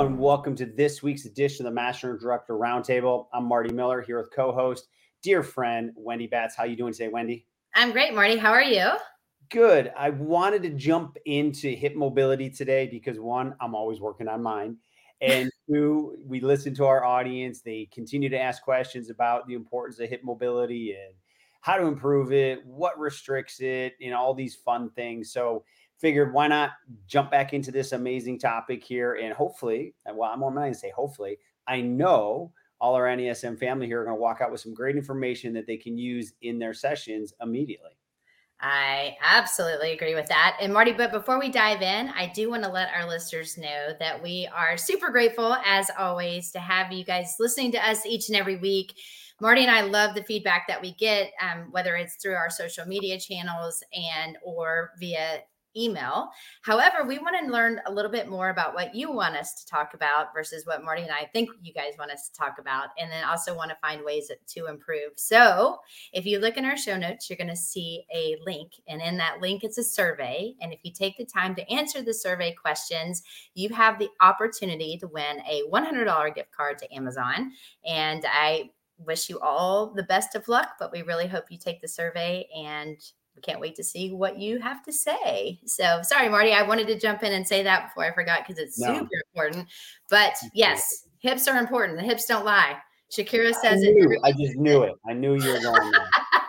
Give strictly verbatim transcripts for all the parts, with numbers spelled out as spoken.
everyone. Welcome to this week's edition of the Master Director Roundtable. I'm Marty Miller here with co-host, dear friend, Wendy Batts. How are you doing today, Wendy? I'm great, Marty. How are you? Good. I wanted to jump into hip mobility today because one, I'm always working on mine. And two, we listen to our audience. They continue to ask questions about the importance of hip mobility and how to improve it, what restricts it, and all these fun things. So figured why not jump back into this amazing topic here. And hopefully, well, I'm not going to say hopefully, I know all our N E S M family here are going to walk out with some great information that they can use in their sessions immediately. I absolutely agree with that. And Marty, but before we dive in, I do want to let our listeners know that we are super grateful, as always, to have you guys listening to us each and every week. Marty and I love the feedback that we get, um, whether it's through our social media channels and or via email. However, we want to learn a little bit more about what you want us to talk about versus what Marty and I think you guys want us to talk about, and then also want to find ways to improve. So if you look in our show notes, you're going to see a link, and in that link, it's a survey. And if you take the time to answer the survey questions, you have the opportunity to win a one hundred dollars gift card to Amazon. And I wish you all the best of luck, but we really hope you take the survey, and we can't wait to see what you have to say. So sorry, Marty, I wanted to jump in and say that before I forgot because it's no. super important. But yes, hips are important. The hips don't lie. Shakira says I knew, it. I just knew it. I knew you were going there.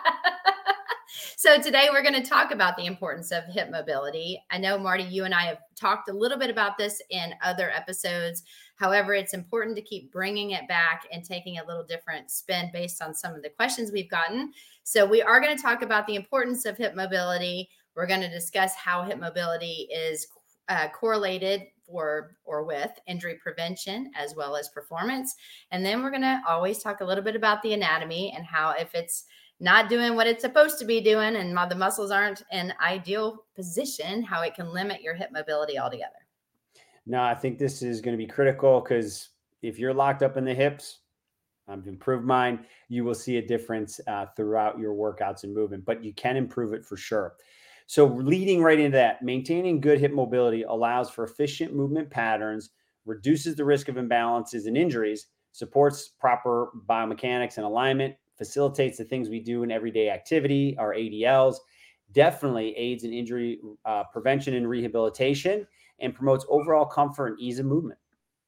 So today we're going to talk about the importance of hip mobility. I know, Marty, you and I have talked a little bit about this in other episodes. However, it's important to keep bringing it back and taking a little different spin based on some of the questions we've gotten. So we are going to talk about the importance of hip mobility. We're going to discuss how hip mobility is uh, correlated for or with injury prevention as well as performance. And then we're going to always talk a little bit about the anatomy and how if it's not doing what it's supposed to be doing and the muscles aren't in ideal position, how it can limit your hip mobility altogether. No, I think this is going to be critical because if you're locked up in the hips, I've improved mine, you will see a difference uh, throughout your workouts and movement, but you can improve it for sure. So leading right into that, maintaining good hip mobility allows for efficient movement patterns, reduces the risk of imbalances and injuries, supports proper biomechanics and alignment, facilitates the things we do in everyday activity, our A D Ls, definitely aids in injury uh, prevention and rehabilitation, and promotes overall comfort and ease of movement.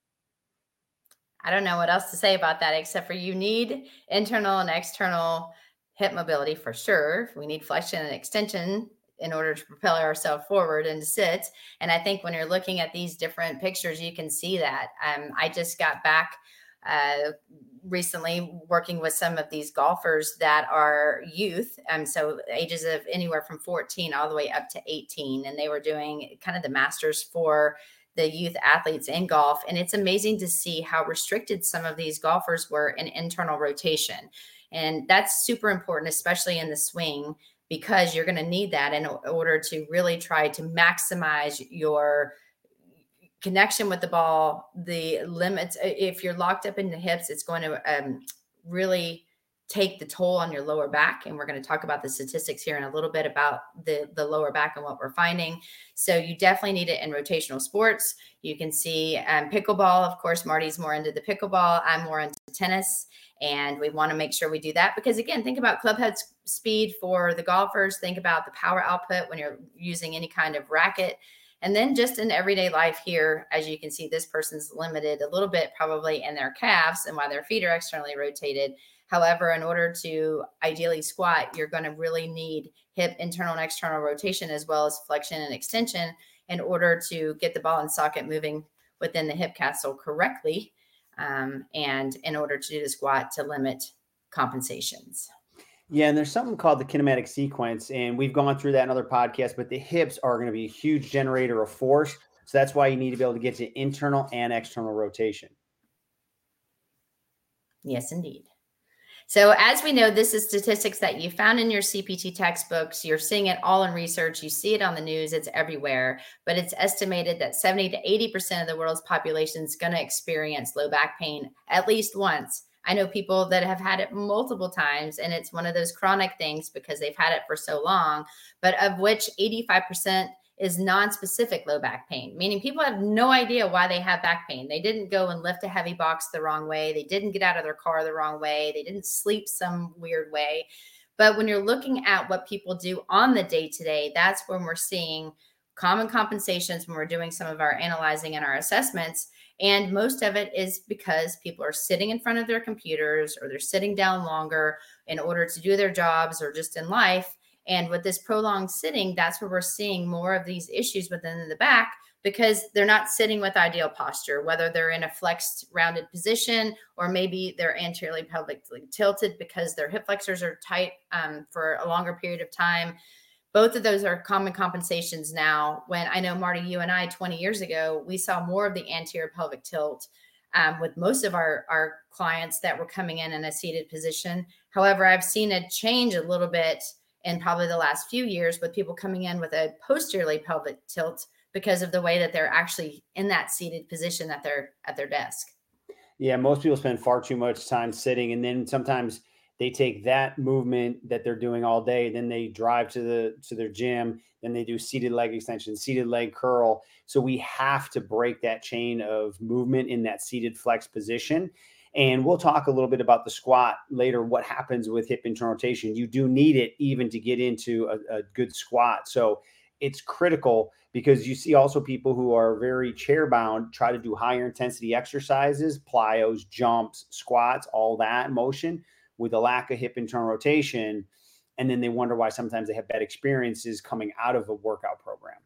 I don't know what else to say about that, except for you need internal and external hip mobility for sure. We need flexion and extension in order to propel ourselves forward and to sit. And I think when you're looking at these different pictures, you can see that. Um, I just got back uh, recently working with some of these golfers that are youth. Um, so ages of anywhere from fourteen all the way up to eighteen. And they were doing kind of the masters for the youth athletes in golf. And it's amazing to see how restricted some of these golfers were in internal rotation. And that's super important, especially in the swing, because you're going to need that in order to really try to maximize your connection with the ball, the limits. If you're locked up in the hips, it's going to um, really take the toll on your lower back. And we're going to talk about the statistics here in a little bit about the, the lower back and what we're finding. So you definitely need it in rotational sports. You can see um, pickleball. Of course, Marty's more into the pickleball. I'm more into tennis. And we want to make sure we do that because, again, think about clubhead speed for the golfers. Think about the power output when you're using any kind of racket. And then just in everyday life here, as you can see, this person's limited a little bit probably in their calves and why their feet are externally rotated. However, in order to ideally squat, you're going to really need hip internal and external rotation as well as flexion and extension in order to get the ball and socket moving within the hip capsule correctly. Um, and in order to do the squat to limit compensations. Yeah, and there's something called the kinematic sequence, and we've gone through that in other podcasts, but the hips are going to be a huge generator of force. So that's why you need to be able to get to internal and external rotation. Yes, indeed. So as we know, this is statistics that you found in your C P T textbooks. You're seeing it all in research. You see it on the news. It's everywhere. But it's estimated that seventy to eighty percent of the world's population is going to experience low back pain at least once. I know people that have had it multiple times, and it's one of those chronic things because they've had it for so long, but of which eighty-five percent is non-specific low back pain, meaning people have no idea why they have back pain. They didn't go and lift a heavy box the wrong way. They didn't get out of their car the wrong way. They didn't sleep some weird way. But when you're looking at what people do on the day-to-day, that's when we're seeing common compensations when we're doing some of our analyzing and our assessments. And most of it is because people are sitting in front of their computers, or they're sitting down longer in order to do their jobs, or just in life. And with this prolonged sitting, that's where we're seeing more of these issues within the back, because they're not sitting with ideal posture, whether they're in a flexed rounded position, or maybe they're anteriorly pelvically tilted because their hip flexors are tight um, for a longer period of time. Both of those are common compensations now. When I know, Marty, you and I twenty years ago, we saw more of the anterior pelvic tilt um, with most of our, our clients that were coming in in a seated position. However, I've seen a change a little bit in probably the last few years with people coming in with a posteriorly pelvic tilt because of the way that they're actually in that seated position at their at their desk. Yeah, most people spend far too much time sitting, and then sometimes they take that movement that they're doing all day, then they drive to the to their gym, then they do seated leg extension, seated leg curl. So we have to break that chain of movement in that seated flex position. And we'll talk a little bit about the squat later, what happens with hip internal rotation. You do need it even to get into a, a good squat. So it's critical, because you see also people who are very chair bound try to do higher intensity exercises, plyos, jumps, squats, all that motion with a lack of hip internal rotation. And then they wonder why sometimes they have bad experiences coming out of a workout program.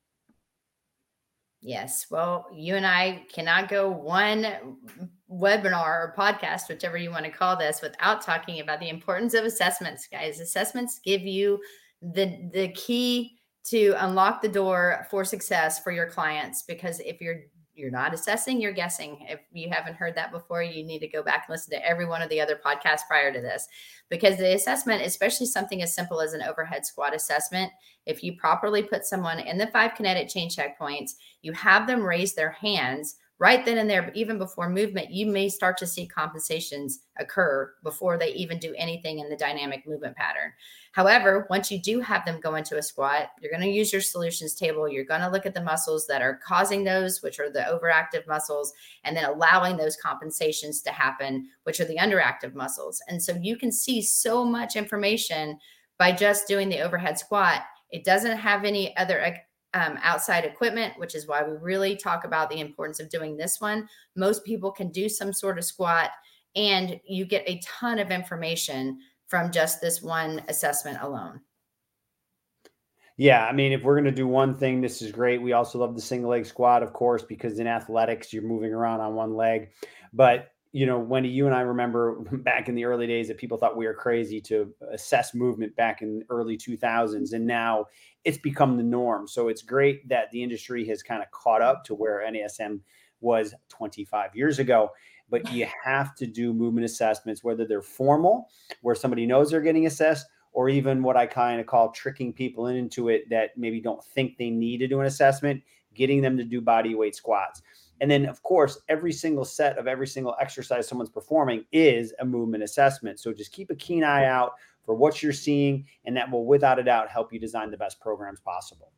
Yes. Well, you and I cannot go one webinar or podcast, whichever you want to call this, without talking about the importance of assessments, guys. Assessments give you the, the key to unlock the door for success for your clients, because if you're you're not assessing, you're guessing. If you haven't heard that before, you need to go back and listen to every one of the other podcasts prior to this, because the assessment, especially something as simple as an overhead squat assessment, if you properly put someone in the five kinetic chain checkpoints, you have them raise their hands right then and there, but even before movement, you may start to see compensations occur before they even do anything in the dynamic movement pattern. However, once you do have them go into a squat, you're going to use your solutions table. You're going to look at the muscles that are causing those, which are the overactive muscles, and then allowing those compensations to happen, which are the underactive muscles. And so you can see so much information by just doing the overhead squat. It doesn't have any other um, outside equipment, which is why we really talk about the importance of doing this one. Most people can do some sort of squat, and you get a ton of information from just this one assessment alone. Yeah, I mean, if we're going to do one thing, this is great. We also love the single leg squat, of course, because in athletics, you're moving around on one leg. But, you know, Wendy, you and I remember back in the early days that people thought we were crazy to assess movement back in the early two thousands. And now it's become the norm. So it's great that the industry has kind of caught up to where N A S M was twenty-five years ago. But you have to do movement assessments, whether they're formal, where somebody knows they're getting assessed, or even what I kind of call tricking people into it that maybe don't think they need to do an assessment, getting them to do body weight squats. And then, of course, every single set of every single exercise someone's performing is a movement assessment. So just keep a keen eye out for what you're seeing, and that will, without a doubt, help you design the best programs possible.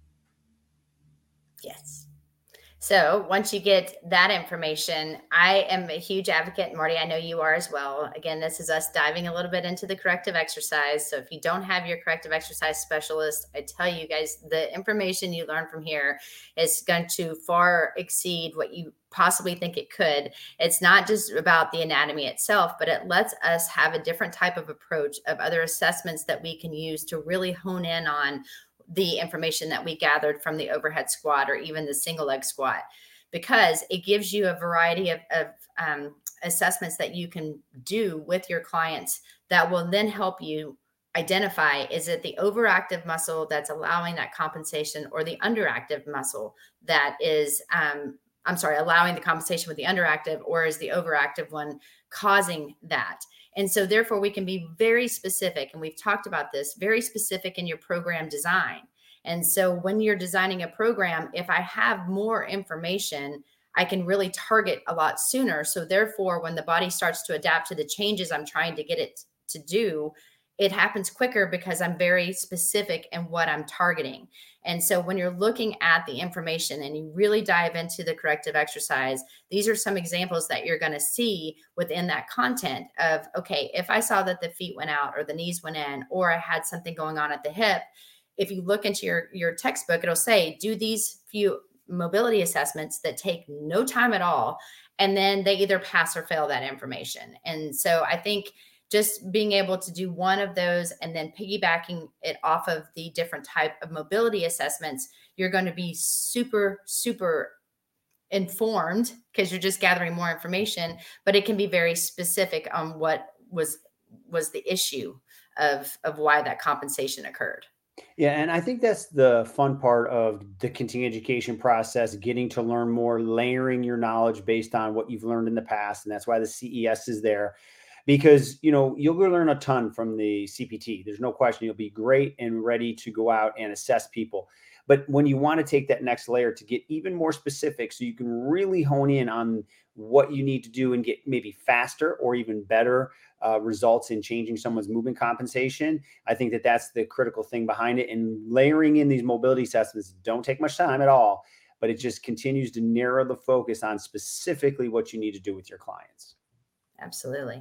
Yes. So once you get that information, I am a huge advocate. Marty, I know you are as well. Again, this is us diving a little bit into the corrective exercise. So if you don't have your corrective exercise specialist, I tell you guys, the information you learn from here is going to far exceed what you possibly think it could. It's not just about the anatomy itself, but it lets us have a different type of approach of other assessments that we can use to really hone in on the information that we gathered from the overhead squat or even the single leg squat, because it gives you a variety of, of um, assessments that you can do with your clients that will then help you identify, is it the overactive muscle that's allowing that compensation, or the underactive muscle that is, um, I'm sorry, allowing the compensation with the underactive, or is the overactive one causing that? And so therefore we can be very specific. And we've talked about this, very specific in your program design. And so when you're designing a program, if I have more information, I can really target a lot sooner. So therefore, when the body starts to adapt to the changes I'm trying to get it to do, it happens quicker because I'm very specific in what I'm targeting. And so when you're looking at the information and you really dive into the corrective exercise, these are some examples that you're going to see within that content of, okay, if I saw that the feet went out or the knees went in, or I had something going on at the hip, if you look into your, your textbook, it'll say, do these few mobility assessments that take no time at all. And then they either pass or fail that information. And so I think just being able to do one of those and then piggybacking it off of the different type of mobility assessments, you're going to be super, super informed because you're just gathering more information, but it can be very specific on what was was the issue of of why that compensation occurred. Yeah, and I think that's the fun part of the continuing education process, getting to learn more, layering your knowledge based on what you've learned in the past. And that's why the C E S is there, because you know you'll learn a ton from the C P T. There's no question. You'll be great and ready to go out and assess people. But when you want to take that next layer to get even more specific, so you can really hone in on what you need to do and get maybe faster or even better uh, results in changing someone's movement compensation, I think that that's the critical thing behind it. And layering in these mobility assessments don't take much time at all, but it just continues to narrow the focus on specifically what you need to do with your clients. Absolutely.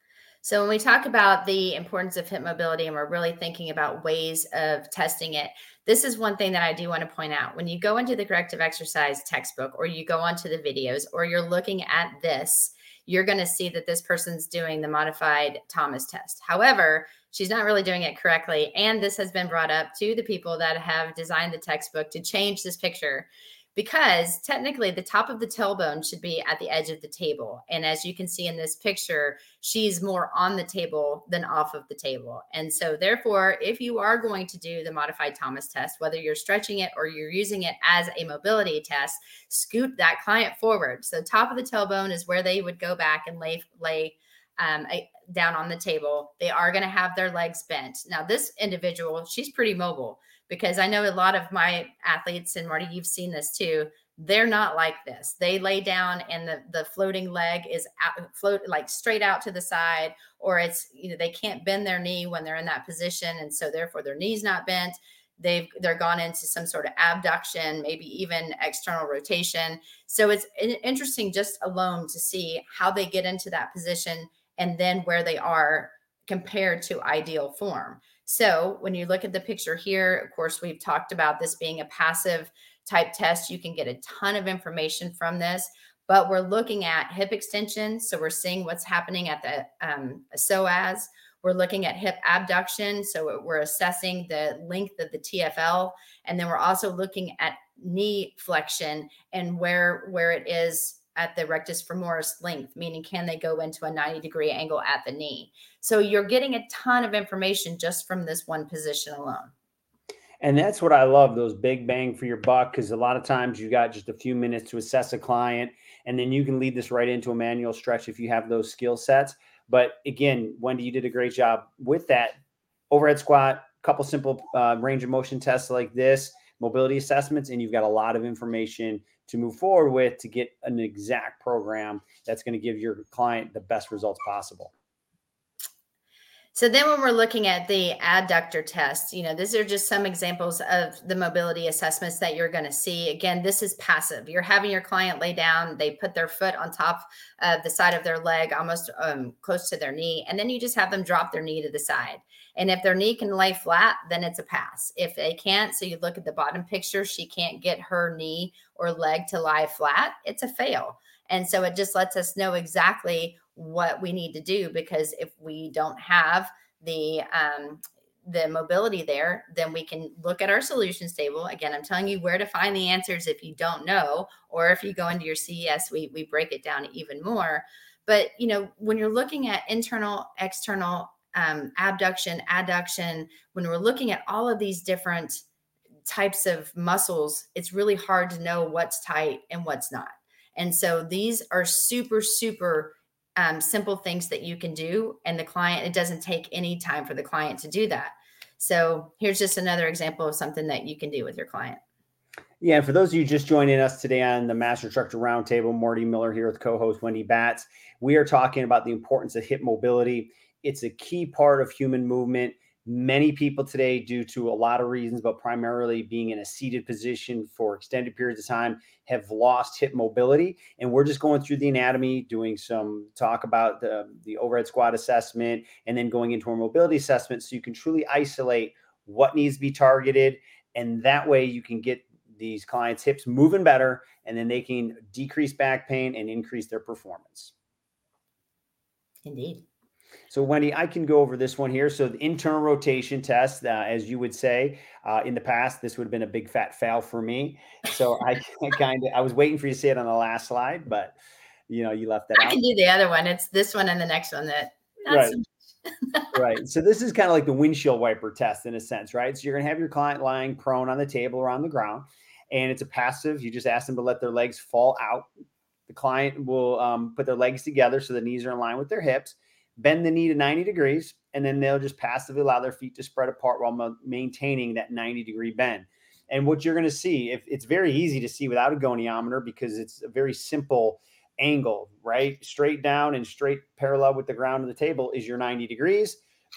So when we talk about the importance of hip mobility and we're really thinking about ways of testing it, this is one thing that I do want to point out. When you go into the corrective exercise textbook or you go onto the videos or you're looking at this, you're going to see that this person's doing the modified Thomas test. However, she's not really doing it correctly. And this has been brought up to the people that have designed the textbook to change this picture, because technically the top of the tailbone should be at the edge of the table. And as you can see in this picture, she's more on the table than off of the table. And so therefore, if you are going to do the modified Thomas test, whether you're stretching it or you're using it as a mobility test, scoot that client forward. So top of the tailbone is where they would go back and lay, lay um, a, down on the table. They are going to have their legs bent. Now, this individual, she's pretty mobile, because I know a lot of my athletes, and Marty, you've seen this too, they're not like this. They lay down and the, the floating leg is out, float like straight out to the side, or it's, you know, they can't bend their knee when they're in that position. And so therefore their knee's not bent. They've, they're gone into some sort of abduction, maybe even external rotation. So it's interesting just alone to see how they get into that position and then where they are compared to ideal form. So when you look at the picture here, of course, we've talked about this being a passive type test. You can get a ton of information from this, but we're looking at hip extension. So we're seeing what's happening at the um, psoas. We're looking at hip abduction. So we're assessing the length of the T F L. And then we're also looking at knee flexion and where, where it is at the rectus femoris length, meaning can they go into a ninety degree angle at the knee? So you're getting a ton of information just from this one position alone. And that's what I love, those big bang for your buck, because a lot of times you got just a few minutes to assess a client, and then you can lead this right into a manual stretch if you have those skill sets. But again, Wendy, you did a great job with that. Overhead squat, couple simple uh, range of motion tests like this, mobility assessments, and you've got a lot of information to move forward with to get an exact program that's going to give your client the best results possible. So then when we're looking at the adductor test, you know, these are just some examples of the mobility assessments that you're going to see. Again, this is passive. You're having your client lay down. They put their foot on top of the side of their leg, almost um, close to their knee. And then you just have them drop their knee to the side. And if their knee can lay flat, then it's a pass. If they can't, so you look at the bottom picture, she can't get her knee or leg to lie flat, it's a fail. And so it just lets us know exactly what we need to do, because if we don't have the um, the mobility there, then we can look at our solutions table. Again, I'm telling you where to find the answers if you don't know, or if you go into your C E S, we we break it down even more. But you know, when you're looking at internal, external, um, abduction, adduction, when we're looking at all of these different types of muscles, it's really hard to know what's tight and what's not. And so these are super, super um, simple things that you can do. And the client, it doesn't take any time for the client to do that. So here's just another example of something that you can do with your client. Yeah, and for those of you just joining us today on the Master Instructor Roundtable, Marty Miller here with co-host Wendy Batts. We are talking about the importance of hip mobility. It's a key part of human movement. Many people today, due to a lot of reasons, but primarily being in a seated position for extended periods of time, have lost hip mobility. And we're just going through the anatomy, doing some talk about the, the overhead squat assessment, and then going into our mobility assessment so you can truly isolate what needs to be targeted. And that way you can get these clients' hips moving better, and then they can decrease back pain and increase their performance. Indeed. So Wendy, I can go over this one here. So the internal rotation test, uh, as you would say, uh, in the past, this would have been a big fat fail for me. So I, I kind of, I was waiting for you to say it on the last slide, but you know, you left that I out. can do the other one. It's this one and the next one that. Right. So right. So this is kind of like the windshield wiper test in a sense, right? So you're going to have your client lying prone on the table or on the ground, and it's a passive. You just ask them to let their legs fall out. The client will um, put their legs together so the knees are in line with their hips, bend the knee to ninety degrees, and then they'll just passively allow their feet to spread apart while ma- maintaining that ninety degree bend. And what you're going to see, if it's very easy to see without a goniometer because it's a very simple angle, right? Straight down and straight parallel with the ground of the table is your ninety degrees.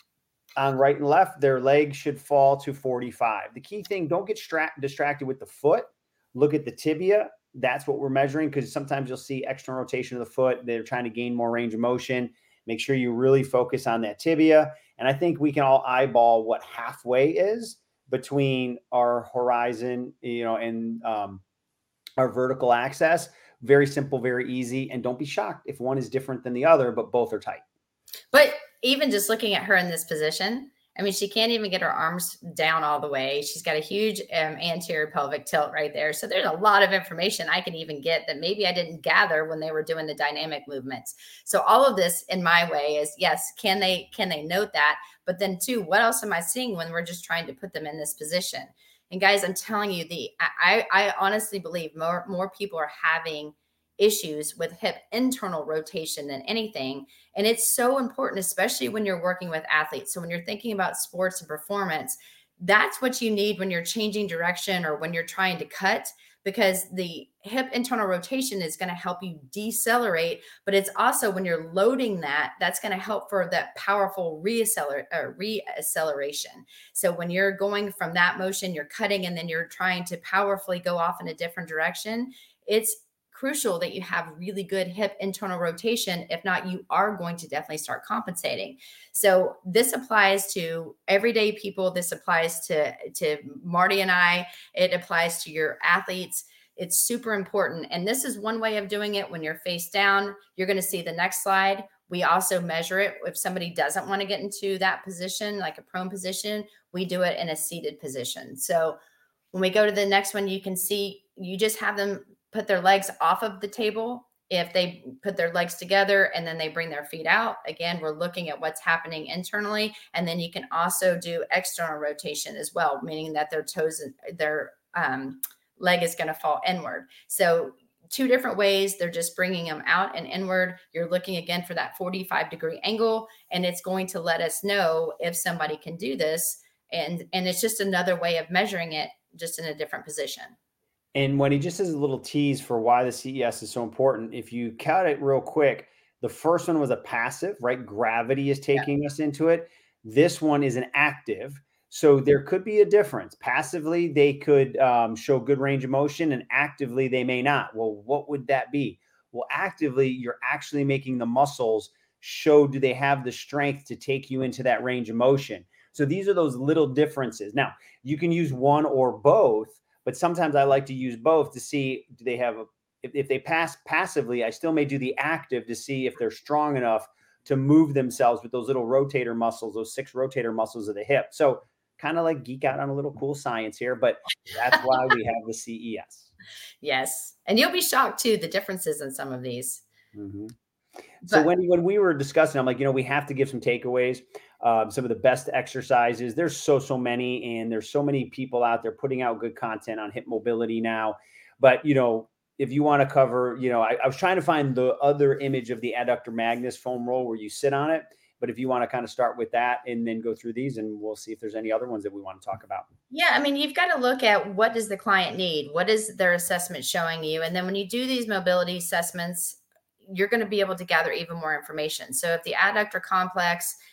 On right and left, their legs should fall to forty-five. The key thing, don't get stra- distracted with the foot. Look at the tibia. That's what we're measuring, because sometimes you'll see external rotation of the foot. They're trying to gain more range of motion. Make sure you really focus on that tibia. And I think we can all eyeball what halfway is between our horizon, you know, and um, our vertical axis. Very simple, very easy. And don't be shocked if one is different than the other, but both are tight. But even just looking at her in this position, I mean, she can't even get her arms down all the way. She's got a huge um, anterior pelvic tilt right there. So there's a lot of information I can even get that maybe I didn't gather when they were doing the dynamic movements. So all of this in my way is, yes, can they, can they note that? But then too, what else am I seeing when we're just trying to put them in this position? And guys, I'm telling you, the, I, I honestly believe more, more people are having issues with hip internal rotation than anything. And it's so important, especially when you're working with athletes. So when you're thinking about sports and performance, that's what you need when you're changing direction or when you're trying to cut, because the hip internal rotation is going to help you decelerate, but it's also when you're loading that, that's going to help for that powerful reacceler- uh, reacceleration. So when you're going from that motion, you're cutting, and then you're trying to powerfully go off in a different direction. It's crucial that you have really good hip internal rotation. If not, you are going to definitely start compensating. So this applies to everyday people. This applies to, to Marty and I. It applies to your athletes. It's super important. And this is one way of doing it. When you're face down, you're going to see the next slide. We also measure it. If somebody doesn't want to get into that position, like a prone position, we do it in a seated position. So when we go to the next one, you can see, you just have them put their legs off of the table. If they put their legs together and then they bring their feet out, again, we're looking at what's happening internally. And then you can also do external rotation as well, meaning that their toes, their um, leg is going to fall inward. So two different ways. They're just bringing them out and inward. You're looking again for that forty-five degree angle, and it's going to let us know if somebody can do this. And, and it's just another way of measuring it, just in a different position. And when he just as a little tease for why the C E S is so important, if you count it real quick, the first one was a passive, right? Gravity is taking yeah. us into it. This one is an active. So there could be a difference. Passively, they could um, show good range of motion, and actively, they may not. Well, what would that be? Well, actively, you're actually making the muscles show, do they have the strength to take you into that range of motion? So these are those little differences. Now, you can use one or both, but sometimes I like to use both to see, do they have, a, if, if they pass passively, I still may do the active to see if they're strong enough to move themselves with those little rotator muscles, those six rotator muscles of the hip. So kind of like geek out on a little cool science here, but that's why we have the C E S. Yes. And you'll be shocked too, the differences in some of these. Mm-hmm. So but, when, when we were discussing, I'm like, you know, we have to give some takeaways, um, some of the best exercises. There's so, so many, and there's so many people out there putting out good content on hip mobility now. But, you know, if you want to cover, you know, I, I was trying to find the other image of the adductor magnus foam roll where you sit on it. But if you want to kind of start with that and then go through these, and we'll see if there's any other ones that we want to talk about. Yeah. I mean, you've got to look at what does the client need? What is their assessment showing you? And then when you do these mobility assessments, you're going to be able to gather even more information. So if the adductor complex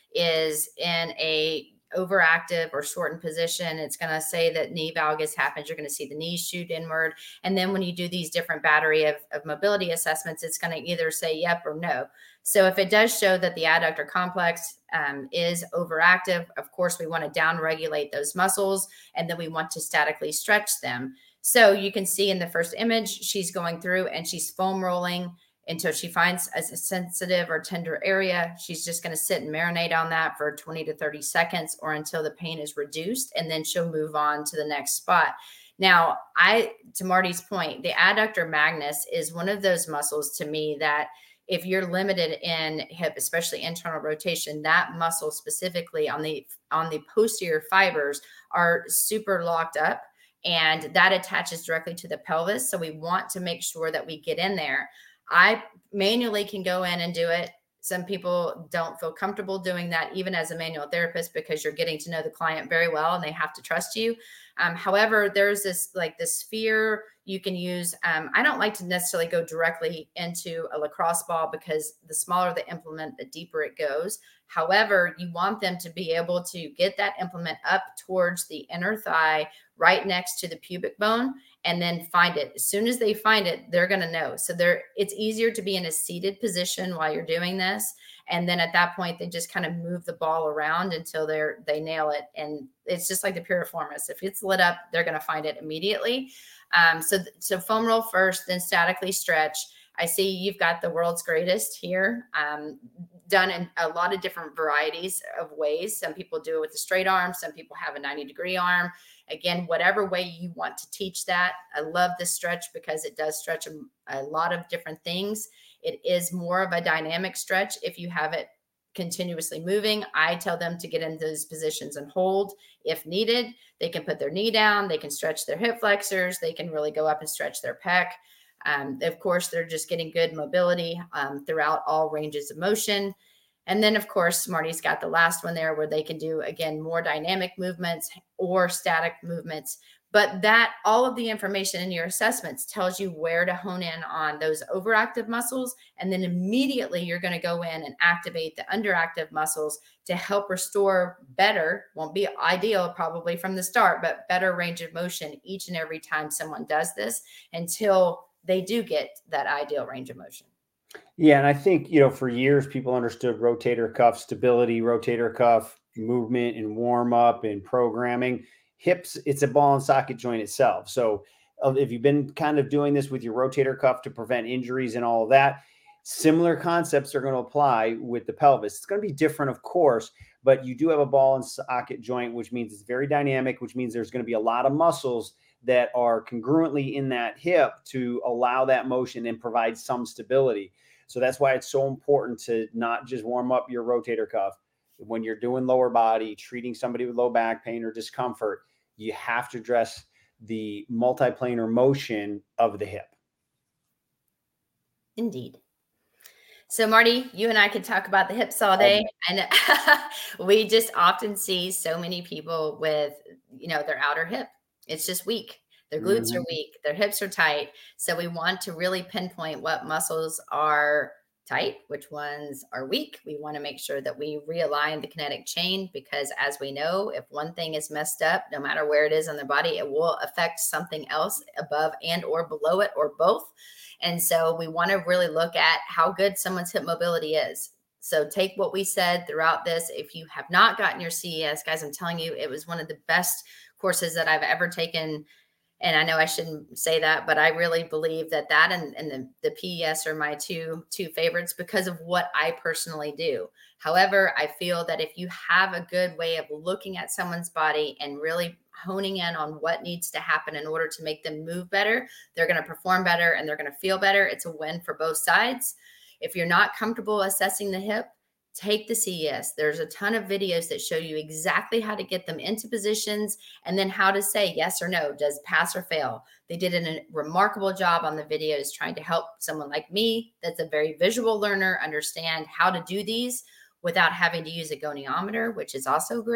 is in a overactive or shortened position, it's going to say that knee valgus happens. You're going to see the knees shoot inward. And then when you do these different battery of, of mobility assessments, it's going to either say yep or no. So if it does show that the adductor complex um, is overactive, of course, we want to down regulate those muscles, and then we want to statically stretch them. So you can see in the first image, she's going through and she's foam rolling until she finds a sensitive or tender area. She's just going to sit and marinate on that for twenty to thirty seconds or until the pain is reduced, and then she'll move on to the next spot. Now, I, to Marty's point, the adductor magnus is one of those muscles to me that if you're limited in hip, especially internal rotation, that muscle specifically on the, on the posterior fibers are super locked up, and that attaches directly to the pelvis. So we want to make sure that we get in there. I manually can go in and do it. Some people don't feel comfortable doing that, even as a manual therapist, because you're getting to know the client very well and they have to trust you. Um, however, there's this like this sphere you can use. Um, I don't like to necessarily go directly into a lacrosse ball because the smaller the implement, the deeper it goes. However, you want them to be able to get that implement up towards the inner thigh, right next to the pubic bone, and then find it. As soon as they find it, they're going to know. So they're, it's easier to be in a seated position while you're doing this. And then at that point, they just kind of move the ball around until they're, they nail it. And it's just like the piriformis. If it's lit up, they're going to find it immediately. Um, so, so foam roll first, then statically stretch. I see you've got the world's greatest here, um, done in a lot of different varieties of ways. Some people do it with a straight arm. Some people have a ninety degree arm. Again, whatever way you want to teach that. I love this stretch because it does stretch a, a lot of different things. It is more of a dynamic stretch if you have it continuously moving. I tell them to get in those positions and hold if needed. They can put their knee down. They can stretch their hip flexors. They can really go up and stretch their pec. Um, of course, they're just getting good mobility um, throughout all ranges of motion. And then, of course, Marty's got the last one there where they can do, again, more dynamic movements or static movements. But that all of the information in your assessments tells you where to hone in on those overactive muscles. And then immediately you're going to go in and activate the underactive muscles to help restore better, won't be ideal probably from the start, but better range of motion each and every time someone does this until they do get that ideal range of motion. Yeah. And I think, you know, for years, people understood rotator cuff stability, rotator cuff movement and warm up and programming. Hips, it's a ball and socket joint itself. So uh, if you've been kind of doing this with your rotator cuff to prevent injuries and all of that, similar concepts are going to apply with the pelvis. It's going to be different, of course, but you do have a ball and socket joint, which means it's very dynamic, which means there's going to be a lot of muscles that are congruently in that hip to allow that motion and provide some stability. So that's why it's so important to not just warm up your rotator cuff. When you're doing lower body, treating somebody with low back pain or discomfort, you have to address the multiplanar motion of the hip. Indeed. So Marty, you and I could talk about the hips all day. And we just often see so many people with, you know, their outer hip. It's just weak. Their glutes mm-hmm. are weak. Their hips are tight. So we want to really pinpoint what muscles are tight, which ones are weak. We want to make sure that we realign the kinetic chain, because as we know, if one thing is messed up, no matter where it is on the body, it will affect something else above and or below it, or both. And so we want to really look at how good someone's hip mobility is. So take what we said throughout this. If you have not gotten your C E S, guys, I'm telling you, it was one of the best courses that I've ever taken. And I know I shouldn't say that, but I really believe that that and, and the, the P E S are my two, two favorites because of what I personally do. However, I feel that if you have a good way of looking at someone's body and really honing in on what needs to happen in order to make them move better, they're going to perform better and they're going to feel better. It's a win for both sides. If you're not comfortable assessing the hip, take the C E S. There's a ton of videos that show you exactly how to get them into positions and then how to say yes or no, does pass or fail. They did a remarkable job on the videos trying to help someone like me that's a very visual learner understand how to do these without having to use a goniometer, which is also great.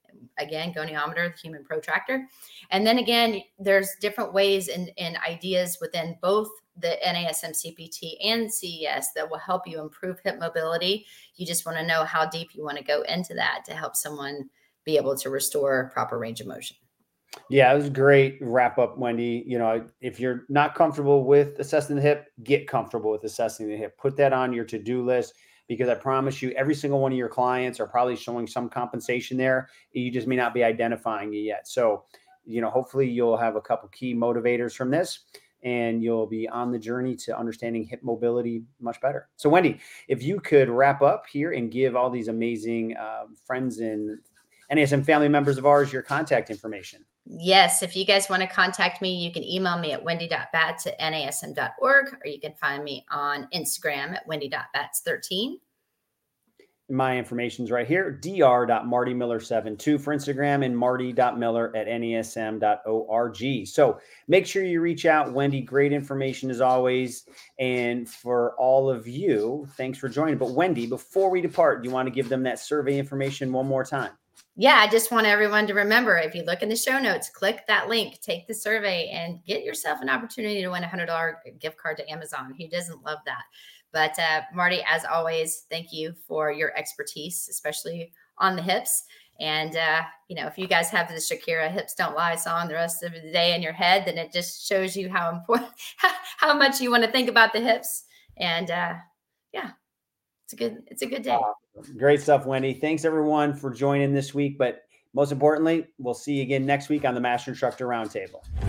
Again, goniometer, the human protractor. And then again, there's different ways and, and ideas within both the N A S M C P T and C E S that will help you improve hip mobility. You just want to know how deep you want to go into that to help someone be able to restore proper range of motion. Yeah, it was a great wrap up, Wendy. You know, if you're not comfortable with assessing the hip, get comfortable with assessing the hip. Put that on your to-do list, because I promise you, every single one of your clients are probably showing some compensation there. You just may not be identifying it yet. So, you know, hopefully you'll have a couple key motivators from this, and you'll be on the journey to understanding hip mobility much better. So, Wendy, if you could wrap up here and give all these amazing uh, friends and N A S M family members of ours your contact information. Yes, if you guys want to contact me, you can email me at wendy dot bats at N A S M dot org, or you can find me on Instagram at wendy dot bats thirteen. My information's right here, d r dot marty miller seven two for Instagram, and marty dot miller at N A S M dot org. So make sure you reach out. Wendy, great information as always. And for all of you, thanks for joining. But Wendy, before we depart, do you want to give them that survey information one more time? Yeah, I just want everyone to remember, if you look in the show notes, click that link, take the survey, and get yourself an opportunity to win a one hundred dollars gift card to Amazon. Who doesn't love that? But uh, Marty, as always, thank you for your expertise, especially on the hips. And, uh, you know, if you guys have the Shakira Hips Don't Lie song the rest of the day in your head, then it just shows you how important, how much you want to think about the hips. And uh, yeah, it's a good, it's a good day. Great stuff, Wendy. Thanks everyone for joining this week. But most importantly, we'll see you again next week on the Master Instructor Roundtable.